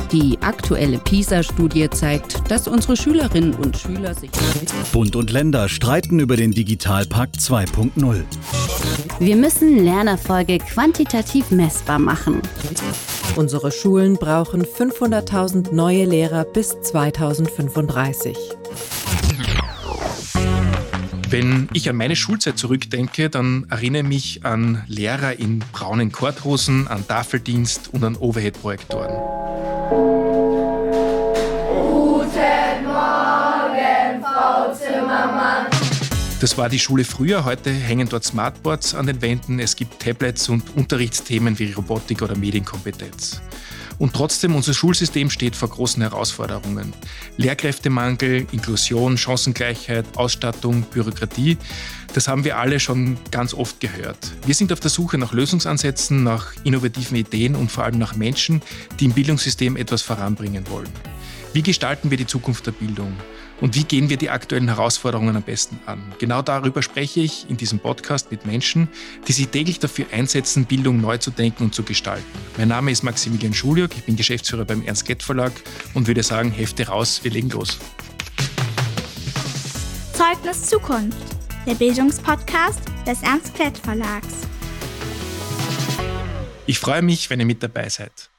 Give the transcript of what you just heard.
Die aktuelle PISA-Studie zeigt, dass unsere Schülerinnen und Schüler sich... Bund und Länder streiten über den Digitalpakt 2.0. Wir müssen Lernerfolge quantitativ messbar machen. Unsere Schulen brauchen 500.000 neue Lehrer bis 2035. Wenn ich an meine Schulzeit zurückdenke, dann erinnere ich mich an Lehrer in braunen Korthosen, an Tafeldienst und an Overhead-Projektoren. Guten Morgen, Frau Zimmermann. Das war die Schule früher, heute hängen dort Smartboards an den Wänden, es gibt Tablets und Unterrichtsthemen wie Robotik oder Medienkompetenz. Und trotzdem, unser Schulsystem steht vor großen Herausforderungen. Lehrkräftemangel, Inklusion, Chancengleichheit, Ausstattung, Bürokratie, das haben wir alle schon ganz oft gehört. Wir sind auf der Suche nach Lösungsansätzen, nach innovativen Ideen und vor allem nach Menschen, die im Bildungssystem etwas voranbringen wollen. Wie gestalten wir die Zukunft der Bildung? Und wie gehen wir die aktuellen Herausforderungen am besten an? Genau darüber spreche ich in diesem Podcast mit Menschen, die sich täglich dafür einsetzen, Bildung neu zu denken und zu gestalten. Mein Name ist Maximilian Schuljak, ich bin Geschäftsführer beim Ernst-Gett-Verlag und würde sagen, Hefte raus, wir legen los. Zeugnis Zukunft, der Bildungspodcast des Ernst-Gett-Verlags. Ich freue mich, wenn ihr mit dabei seid.